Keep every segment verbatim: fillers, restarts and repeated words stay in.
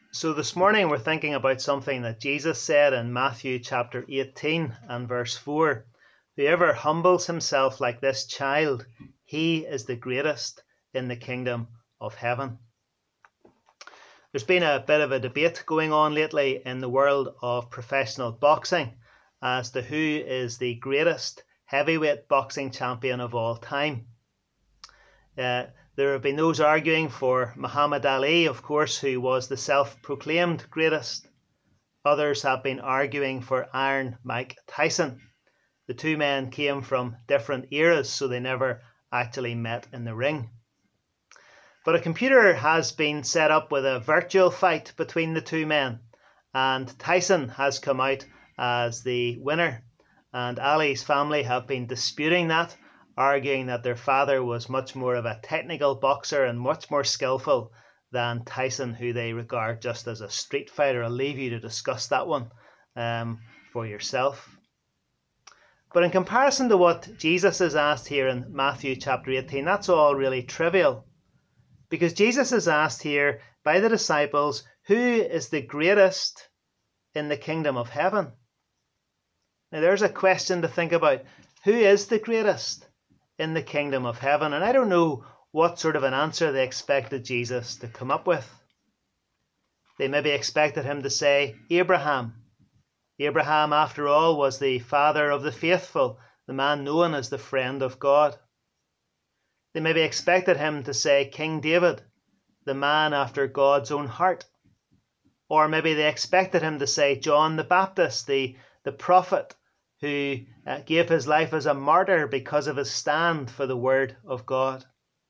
So this morning we're thinking about something that Jesus said in Matthew chapter eighteen and verse four. Whoever humbles himself like this child, he is the greatest in the kingdom of heaven. There's been a bit of a debate going on lately in the world of professional boxing as to who is the greatest heavyweight boxing champion of all time. Uh, There have been those arguing for Muhammad Ali, of course, who was the self-proclaimed greatest. Others have been arguing for Iron Mike Tyson. The two men came from different eras, so they never actually met in the ring. But a computer has been set up with a virtual fight between the two men, and Tyson has come out as the winner. And Ali's family have been disputing that, arguing that their father was much more of a technical boxer and much more skillful than Tyson, who they regard just as a street fighter. I'll leave you to discuss that one um, for yourself. But in comparison to what Jesus is asked here in Matthew chapter eighteen, that's all really trivial. Because Jesus is asked here by the disciples, who is the greatest in the kingdom of heaven? Now there's a question to think about. Who is the greatest in the kingdom of heaven? And I don't know what sort of an answer they expected Jesus to come up with. They maybe expected him to say Abraham. Abraham, after all, was the father of the faithful, the man known as the friend of God. They maybe expected him to say King David, the man after God's own heart. Or maybe they expected him to say John the Baptist, the, the prophet, who uh, gave his life as a martyr because of his stand for the word of God.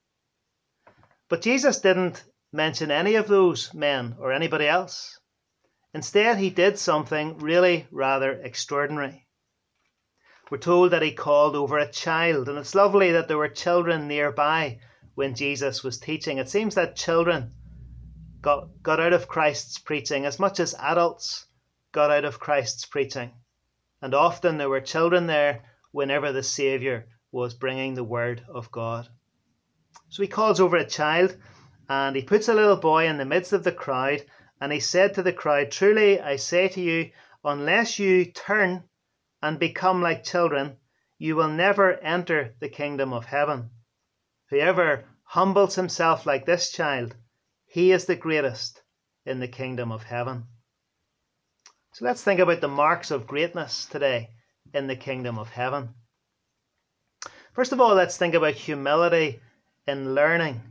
But Jesus didn't mention any of those men or anybody else. Instead, he did something really rather extraordinary. We're told that he called over a child, and it's lovely that there were children nearby when Jesus was teaching. It seems that children got, got out of Christ's preaching as much as adults got out of Christ's preaching. And often there were children there whenever the Saviour was bringing the word of God. So he calls over a child and he puts a little boy in the midst of the crowd, and he said to the crowd, "Truly I say to you, unless you turn and become like children, you will never enter the kingdom of heaven. Whoever humbles himself like this child, he is the greatest in the kingdom of heaven." So let's think about the marks of greatness today in the kingdom of heaven. First of all, let's think about humility in learning.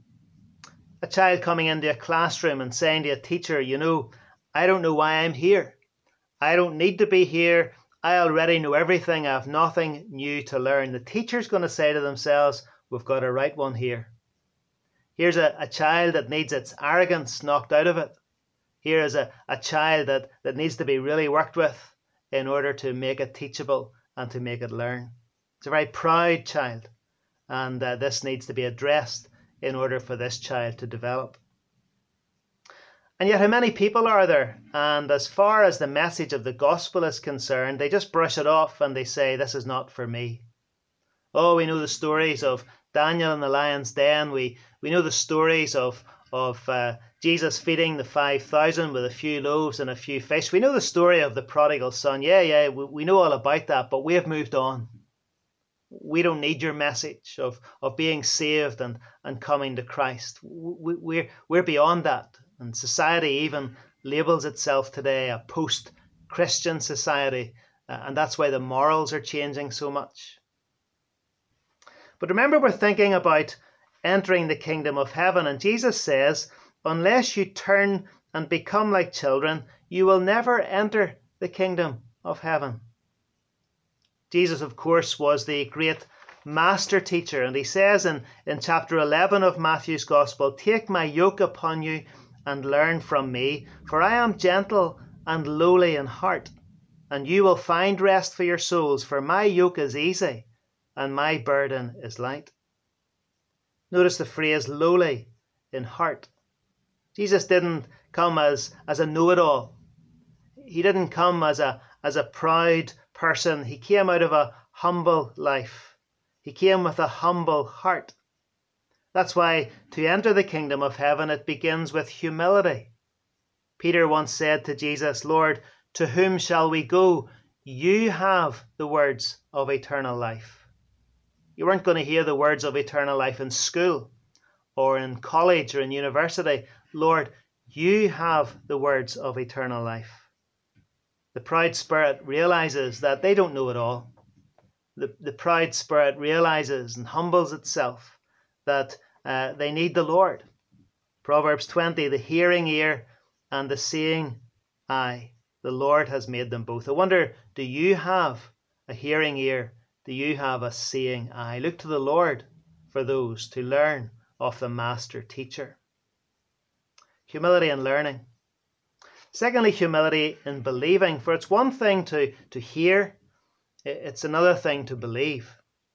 A child coming into a classroom and saying to a teacher, you know, I don't know why I'm here. I don't need to be here. I already know everything. I have nothing new to learn. The teacher's going to say to themselves, we've got a right one here. Here's a, a child that needs its arrogance knocked out of it. Here is a, a child that, that needs to be really worked with in order to make it teachable and to make it learn. It's a very proud child, and uh, this needs to be addressed in order for this child to develop. And yet how many people are there? And as far as the message of the gospel is concerned, they just brush it off and they say, this is not for me. Oh, we know the stories of Daniel in the lion's den. We, we know the stories of, of uh, Jesus feeding the five thousand with a few loaves and a few fish. We know the story of the prodigal son. Yeah, yeah, we, we know all about that, but we have moved on. We don't need your message of, of being saved and, and coming to Christ. We, we're, we're beyond that. And society even labels itself today a post-Christian society. Uh, and that's why the morals are changing so much. But remember, we're thinking about entering the kingdom of heaven. And Jesus says, unless you turn and become like children, you will never enter the kingdom of heaven. Jesus, of course, was the great master teacher. And he says in, in chapter eleven of Matthew's Gospel, take my yoke upon you and learn from me, for I am gentle and lowly in heart, and you will find rest for your souls, for my yoke is easy and my burden is light. Notice the phrase lowly in heart. Jesus didn't come as, as a know-it-all. He didn't come as a, as a proud person. He came out of a humble life. He came with a humble heart. That's why to enter the kingdom of heaven, it begins with humility. Peter once said to Jesus, Lord, to whom shall we go? You have the words of eternal life. You weren't going to hear the words of eternal life in school or in college or in university. Lord, you have the words of eternal life. The proud spirit realizes that they don't know it all. The, the proud spirit realizes and humbles itself that uh, they need the Lord. Proverbs twenty, the hearing ear and the seeing eye, the Lord has made them both. I wonder, do you have a hearing ear? Do you have a seeing eye? Look to the Lord for those to learn of the master teacher. Humility in learning. Secondly, humility in believing. For it's one thing to, to hear, it's another thing to believe.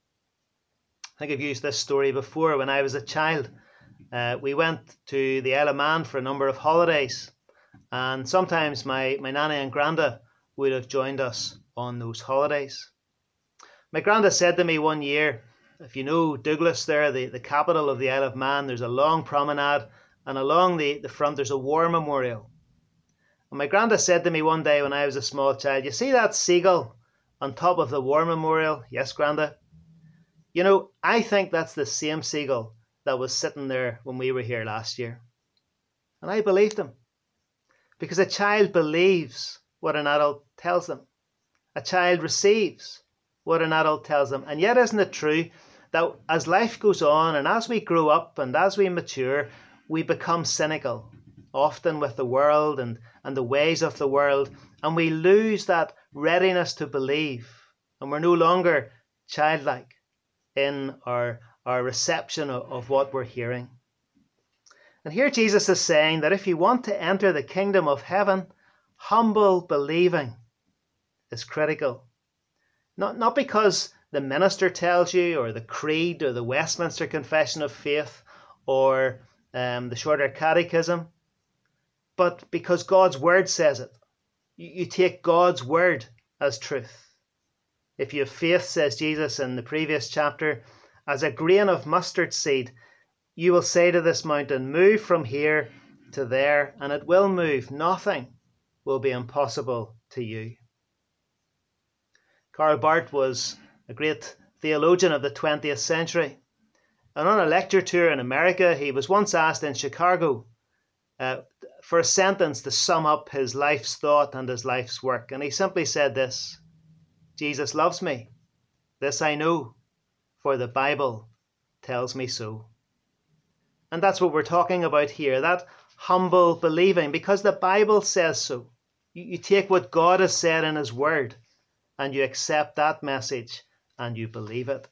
I think I've used this story before. When I was a child, uh, we went to the Isle of Man for a number of holidays. And sometimes my, my nanny and granda would have joined us on those holidays. My granda said to me one year, if you know Douglas there, the, the capital of the Isle of Man, there's a long promenade, and along the, the front there's a war memorial. And my granda said to me one day when I was a small child, you see that seagull on top of the war memorial? Yes, granda. You know, I think that's the same seagull that was sitting there when we were here last year. And I believed him. Because a child believes what an adult tells them. A child receives what an adult tells them. And yet, isn't it true that as life goes on and as we grow up and as we mature, we become cynical, often with the world and, and the ways of the world, and we lose that readiness to believe, and we're no longer childlike in our, our reception of, of what we're hearing. And here Jesus is saying that if you want to enter the kingdom of heaven, humble believing is critical. Not, not because the minister tells you, or the creed, or the Westminster Confession of Faith, or um, the Shorter Catechism, but because God's word says it. You, you take God's word as truth. If you have faith, says Jesus in the previous chapter, as a grain of mustard seed, you will say to this mountain, move from here to there, and it will move. Nothing will be impossible to you. Karl Barth was a great theologian of the twentieth century. And on a lecture tour in America, he was once asked in Chicago uh, for a sentence to sum up his life's thought and his life's work. And he simply said this: Jesus loves me. This I know, for the Bible tells me so. And that's what we're talking about here, that humble believing, because the Bible says so. You, you take what God has said in his word and you accept that message and you believe it.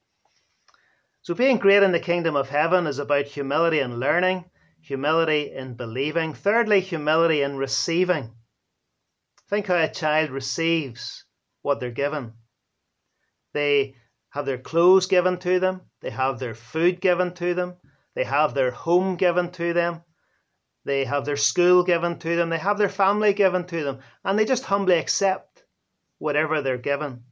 So being great in the kingdom of heaven is about humility in learning, humility in believing. Thirdly, humility in receiving. Think how a child receives what they're given. They have their clothes given to them. They have their food given to them. They have their home given to them. They have their school given to them. They have their family given to them. And they just humbly accept whatever they're given.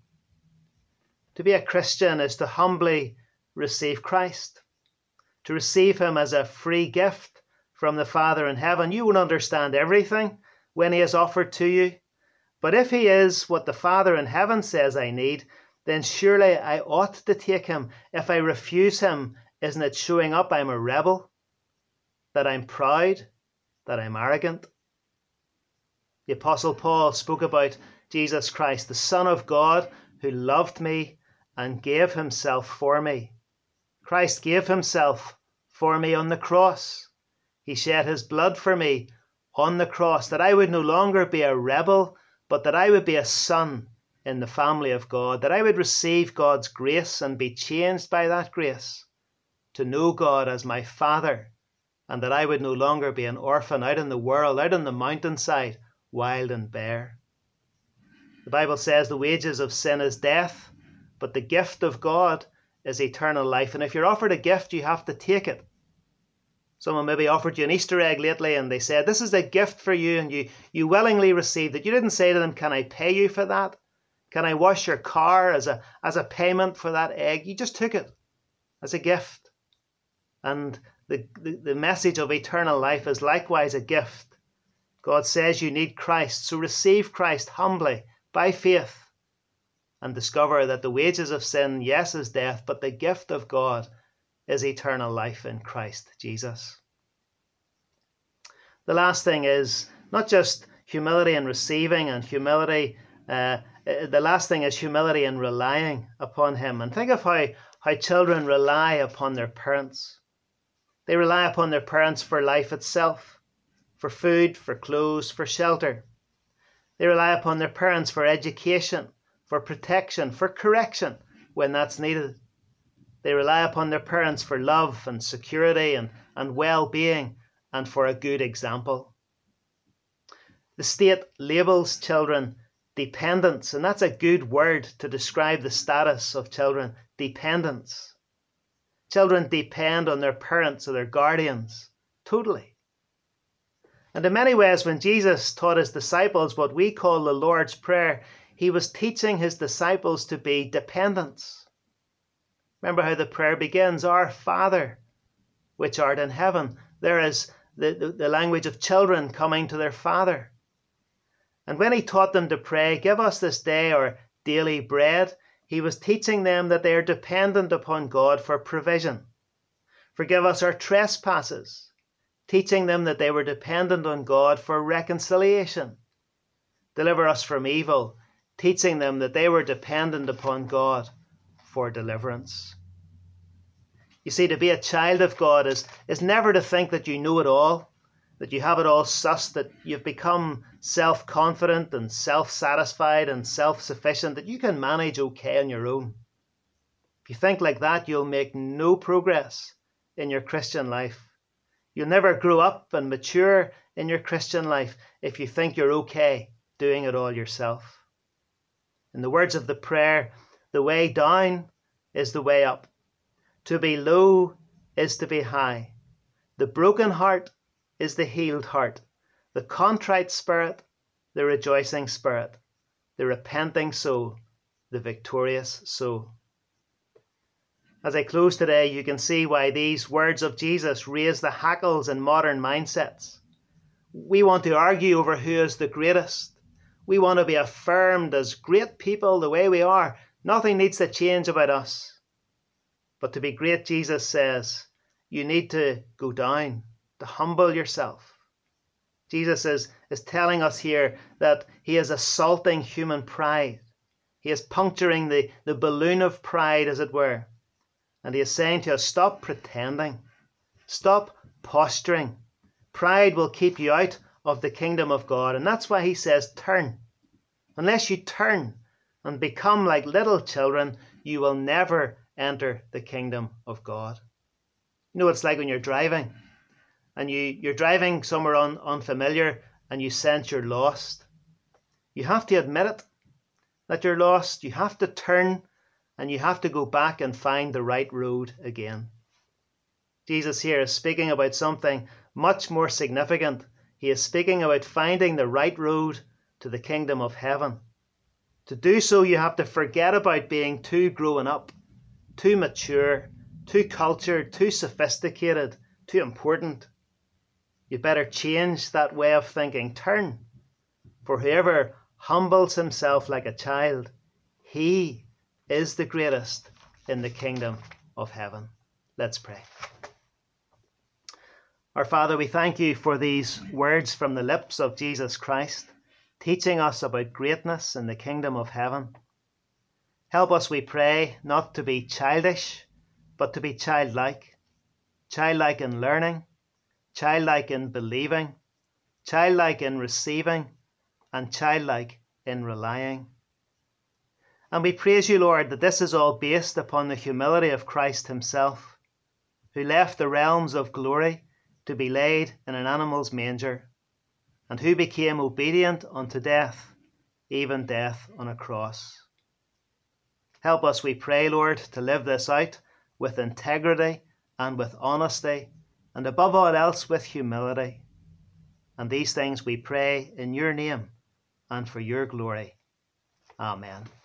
To be a Christian is to humbly receive Christ, to receive him as a free gift from the Father in heaven. You won't understand everything when he is offered to you, but if he is what the Father in heaven says I need, then surely I ought to take him. If I refuse him, isn't it showing up I'm a rebel, that I'm proud, that I'm arrogant? The Apostle Paul spoke about Jesus Christ, the Son of God, who loved me and gave himself for me. Christ gave himself for me on the cross. He shed his blood for me on the cross, that I would no longer be a rebel, but that I would be a son in the family of God, that I would receive God's grace and be changed by that grace to know God as my Father, and that I would no longer be an orphan out in the world, out on the mountainside, wild and bare. The Bible says the wages of sin is death, but the gift of God is eternal life. And if you're offered a gift, you have to take it. Someone maybe offered you an Easter egg lately and they said, this is a gift for you, and you, you willingly received it. You didn't say to them, can I pay you for that? Can I wash your car as a, as a payment for that egg? You just took it as a gift. And the, the, the message of eternal life is likewise a gift. God says you need Christ, so receive Christ humbly by faith and discover that the wages of sin, yes, is death, but the gift of God is eternal life in Christ Jesus. The last thing is not just humility in receiving and humility, uh, the last thing is humility in relying upon Him. And think of how, how children rely upon their parents. They rely upon their parents for life itself, for food, for clothes, for shelter. They rely upon their parents for education, for protection, for correction when that's needed. They rely upon their parents for love and security and, and well-being and for a good example. The state labels children dependents, and that's a good word to describe the status of children, dependents. Children depend on their parents or their guardians, totally. And in many ways, when Jesus taught his disciples what we call the Lord's Prayer, he was teaching his disciples to be dependents. Remember how the prayer begins, Our Father, which art in heaven. There is the, the, the language of children coming to their father. And when he taught them to pray, Give us this day our daily bread, he was teaching them that they are dependent upon God for provision. Forgive us our trespasses, teaching them that they were dependent on God for reconciliation. Deliver us from evil, teaching them that they were dependent upon God for deliverance. You see, to be a child of God is, is never to think that you know it all, that you have it all sussed, that you've become self-confident and self-satisfied and self-sufficient, that you can manage okay on your own. If you think like that, you'll make no progress in your Christian life. You'll never grow up and mature in your Christian life if you think you're okay doing it all yourself. In the words of the prayer, the way down is the way up. To be low is to be high. The broken heart is the healed heart. The contrite spirit, the rejoicing spirit. The repenting soul, the victorious soul. As I close today, you can see why these words of Jesus raise the hackles in modern mindsets. We want to argue over who is the greatest. We want to be affirmed as great people the way we are. Nothing needs to change about us. But to be great, Jesus says, you need to go down, to humble yourself. Jesus is, is telling us here that he is assaulting human pride. He is puncturing the, the balloon of pride, as it were. And he is saying to us, stop pretending. Stop posturing. Pride will keep you out of the kingdom of God. And that's why he says, turn. Unless you turn and become like little children, you will never enter the kingdom of God. You know what it's like when you're driving and you, you're driving somewhere un, unfamiliar and you sense you're lost. You have to admit it, that you're lost. You have to turn and you have to go back and find the right road again. Jesus here is speaking about something much more significant. He is speaking about finding the right road to the kingdom of heaven. To do so, you have to forget about being too grown up, too mature, too cultured, too sophisticated, too important. You better change that way of thinking. Turn. For whoever humbles himself like a child, he is the greatest in the kingdom of heaven. Let's pray. Our Father, we thank you for these words from the lips of Jesus Christ, teaching us about greatness in the kingdom of heaven. Help us, we pray, not to be childish, but to be childlike. Childlike in learning, childlike in believing, childlike in receiving, and childlike in relying. And we praise you, Lord, that this is all based upon the humility of Christ himself, who left the realms of glory to be laid in an animal's manger, and who became obedient unto death, even death on a cross. Help us, we pray, Lord, to live this out with integrity and with honesty, and above all else with humility. And these things we pray in your name and for your glory. Amen.